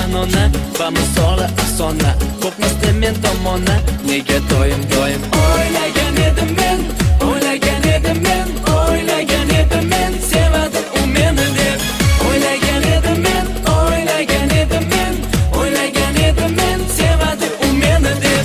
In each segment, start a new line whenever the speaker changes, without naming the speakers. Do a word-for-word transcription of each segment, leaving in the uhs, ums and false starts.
janona va misoli afsona. Qo'rqmasdi men tomona, nega doim doim o'ylagan edim men, o'ylagan edim men, o'ylagan edim men, sevadi u meni deb. O'ylagan edim men, o'ylagan edim men, o'ylagan edim men, sevadi u meni deb.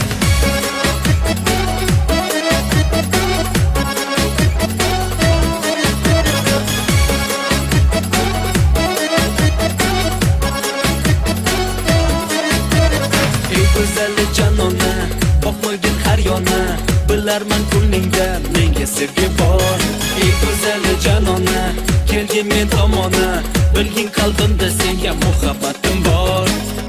Go'zali janona, boqmagin har yona, bilarman ko'nglingda menga sevgi bor. Ey go'zali janona, kelgin men tomona, bilgin qalbimda senga muhabbatim bor.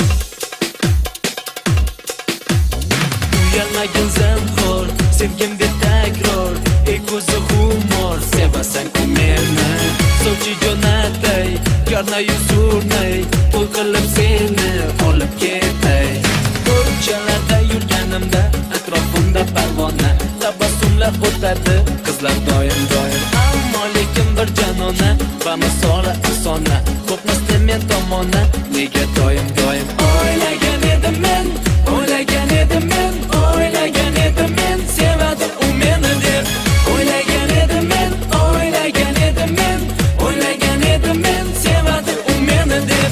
Uyalmagin zinhor, sevgimga takror, ey ko'zi humor, sevasan ku meni. Sovchi jo'natay, yornayu surnay, to'y qilib seni olib ketay. Ko'chalarda yurganimda atrofimda parvona, tabassumlar o'tadi qizlar doim doim. Ammo lekin bir janona va misoli afsona. Qo'rqmasdi men tomona, nega doim doim o'ylagan edim men, o'ylagan edim men, o'ylagan edim men, sevadi u meni deb. O'ylagan edim men, o'ylagan edim men, o'ylagan edim men, sevadi u meni deb.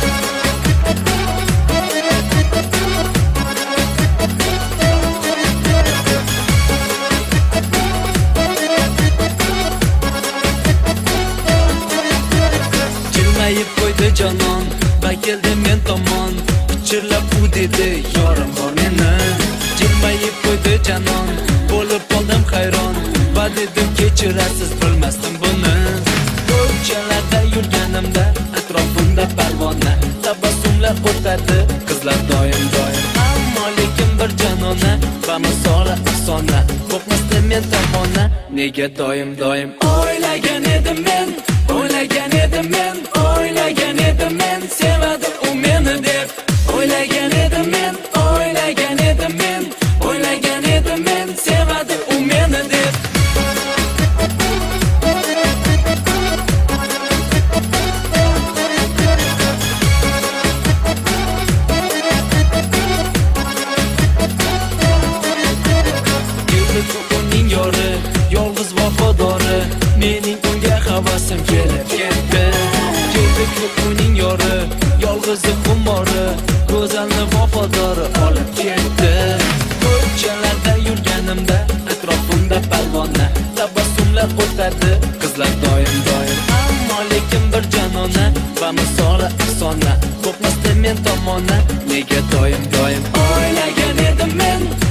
Jilmayib qo'ydi jonon va keldi men tomon, pichirlab u dedi yorim bor meni. Jilmayib qo'ydi jonon, bo'lib qoldim hayron, va dedim kechirasiz bilmasdim buni. Ko'chalarda yurganimda atrofimda parvona, tabassumlar o'tadi qizlar doim doim. Ammo lekin bir janona va misoli afsona. Qo'rqmasdi men tomona, nega doim doim o'ylagan edim men, o'ylagan edim men, o'ylagan edim men, sevadi u meni deb. O'ylagan edim men, o'ylagan edim men, o'ylagan edim men, sevadi u meni deb. Uning yori, yolg'iz vafodori, mening unga havasim kelib ketdi. Keldi uning yori, yolg'iz xumori, go'zalni vafodori olib ketdi. Ko'chalarda yurganimda atrofimda parvona, tabassumlar o'tadi qizlar doim doim. Ammo lekin bir janona va misoli afsona. Qo'rqmasdi men tomona, nega doim doim o'ylagan edim men.